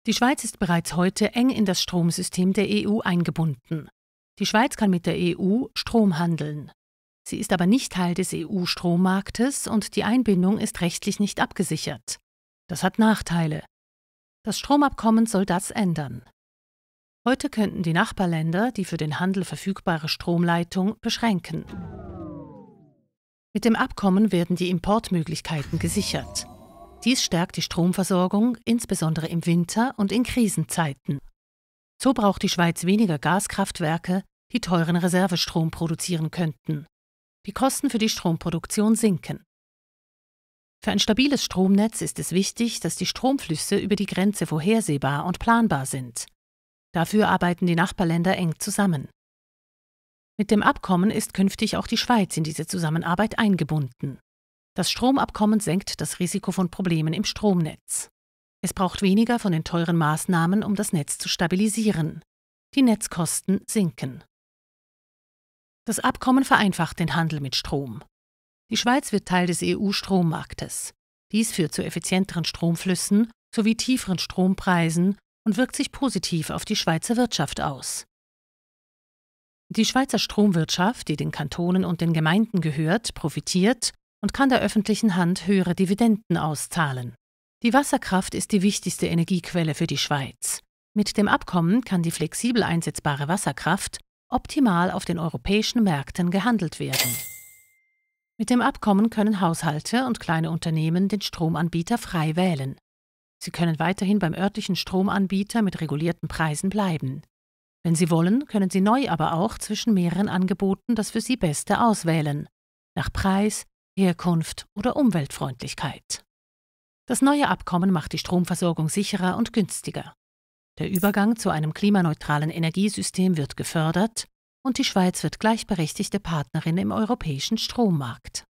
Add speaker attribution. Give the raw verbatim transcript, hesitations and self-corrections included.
Speaker 1: Die Schweiz ist bereits heute eng in das Stromsystem der E U eingebunden. Die Schweiz kann mit der E U Strom handeln. Sie ist aber nicht Teil des E U-Strommarktes und die Einbindung ist rechtlich nicht abgesichert. Das hat Nachteile. Das Stromabkommen soll das ändern. Heute könnten die Nachbarländer die für den Handel verfügbare Stromleitung beschränken. Mit dem Abkommen werden die Importmöglichkeiten gesichert. Dies stärkt die Stromversorgung, insbesondere im Winter und in Krisenzeiten. So braucht die Schweiz weniger Gaskraftwerke, die teuren Reservestrom produzieren könnten. Die Kosten für die Stromproduktion sinken. Für ein stabiles Stromnetz ist es wichtig, dass die Stromflüsse über die Grenze vorhersehbar und planbar sind. Dafür arbeiten die Nachbarländer eng zusammen. Mit dem Abkommen ist künftig auch die Schweiz in diese Zusammenarbeit eingebunden. Das Stromabkommen senkt das Risiko von Problemen im Stromnetz. Es braucht weniger von den teuren Maßnahmen, um das Netz zu stabilisieren. Die Netzkosten sinken. Das Abkommen vereinfacht den Handel mit Strom. Die Schweiz wird Teil des E U-Strommarktes. Dies führt zu effizienteren Stromflüssen sowie tieferen Strompreisen und wirkt sich positiv auf die Schweizer Wirtschaft aus. Die Schweizer Stromwirtschaft, die den Kantonen und den Gemeinden gehört, profitiert und kann der öffentlichen Hand höhere Dividenden auszahlen. Die Wasserkraft ist die wichtigste Energiequelle für die Schweiz. Mit dem Abkommen kann die flexibel einsetzbare Wasserkraft optimal auf den europäischen Märkten gehandelt werden. Mit dem Abkommen können Haushalte und kleine Unternehmen den Stromanbieter frei wählen. Sie können weiterhin beim örtlichen Stromanbieter mit regulierten Preisen bleiben. Wenn sie wollen, können sie neu aber auch zwischen mehreren Angeboten das für sie Beste auswählen, nach Preis, Herkunft oder Umweltfreundlichkeit. Das neue Abkommen macht die Stromversorgung sicherer und günstiger. Der Übergang zu einem klimaneutralen Energiesystem wird gefördert und die Schweiz wird gleichberechtigte Partnerin im europäischen Strommarkt.